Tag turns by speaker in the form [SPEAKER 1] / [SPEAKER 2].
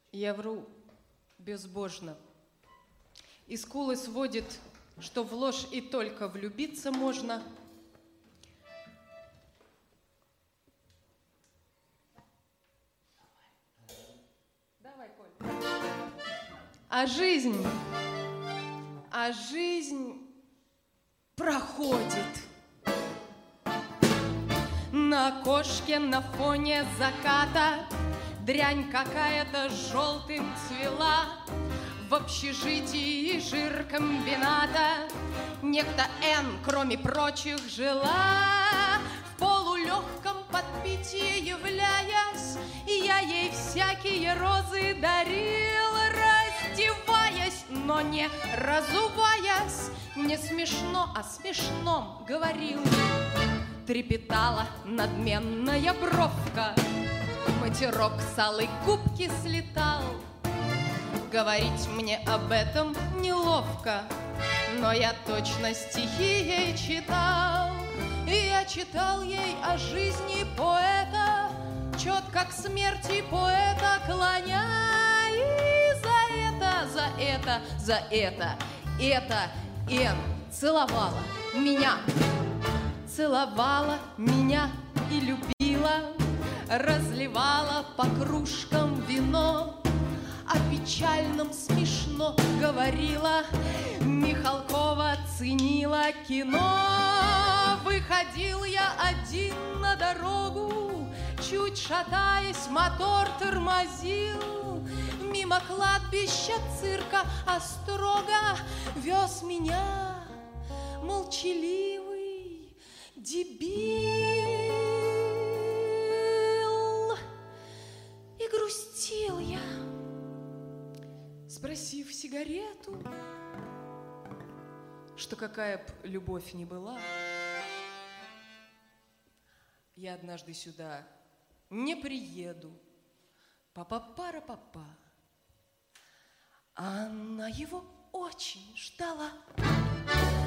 [SPEAKER 1] Я вру безбожно. И скулы сводит, что в ложь и только влюбиться можно. Давай, Коль. А жизнь проходит. На окошке на фоне заката дрянь какая-то желтым цвела. В общежитии жиркомбината некто Н, кроме прочих, жила. В полулегком подпитии являясь, я ей всякие розы дарил, раздеваясь, но не разуваясь. Не смешно, а смешном говорил. Трепетала надменная бровка, матерок с алой губки слетал. Говорить мне об этом неловко, но я точно стихи ей читал. И я читал ей о жизни поэта, четко к смерти поэта клоня. И за это Н целовала меня и любила, разливала по кружкам вино. О печальном смешно говорила, Михалкова ценила кино. Выходил я один на дорогу, чуть шатаясь, мотор тормозил. Мимо кладбища цирка Острога вез меня молчаливый дебил. И грустил я, спросив сигарету, что какая б любовь ни была, я однажды сюда не приеду. Папа-пара-папа. А она его очень ждала.